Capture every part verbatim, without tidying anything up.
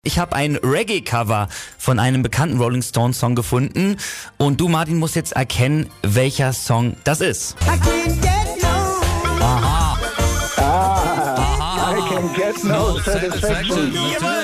Ich habe ein Reggae-Cover von einem bekannten Rolling Stones Song gefunden und du, Martin, musst jetzt erkennen, welcher Song das ist. Aha. Ah, I can get no satisfaction.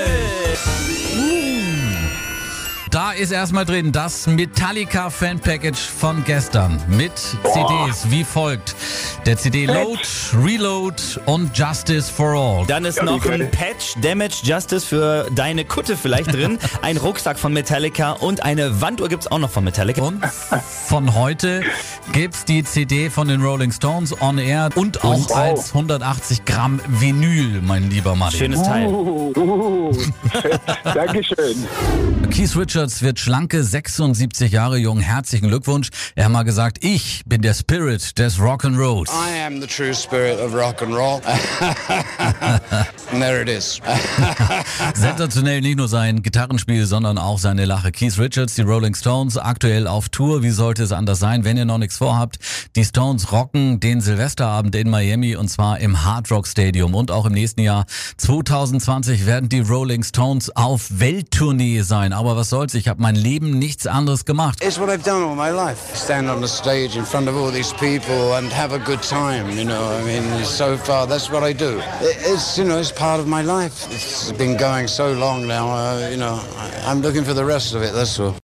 Da ist erstmal drin das Metallica Fan Package von gestern mit C Ds wie folgt. Der C D Load, Reload und Justice for All. Dann ist noch ein Patch, Damage Justice für deine Kutte vielleicht drin, ein Rucksack von Metallica und eine Wanduhr gibt's auch noch von Metallica. Und von heute gibt's die C D von den Rolling Stones on Air und auch wow. als hundertachtzig Gramm Vinyl, mein lieber Martin. Schönes Teil. Uh, uh, Dankeschön. Keith Richards wird schlanke sechsundsiebzig Jahre jung. Herzlichen Glückwunsch. Er hat mal gesagt, ich bin der Spirit des Rock'n'Rolls. I am the true spirit of rock and roll. And there it is. Sensationell nicht nur sein Gitarrenspiel, sondern auch seine Lache. Keith Richards, die Rolling Stones, aktuell auf Tour. Wie sollte es anders sein, wenn ihr noch nichts vorhabt? Die Stones rocken den Silvesterabend in Miami und zwar im Hard Rock Stadium. Und auch im nächsten Jahr zwanzig zwanzig werden die Rolling Stones auf Welttournee sein. Aber was soll's, ich habe mein Leben nichts anderes gemacht. It's what I've done all my life. Stand on the stage in front of all these people and have a good time, you know. I mean, so far, that's what I do. It's, you know, it's part of my life. It's been going so long now, uh, you know, I'm looking for the rest of it, that's all.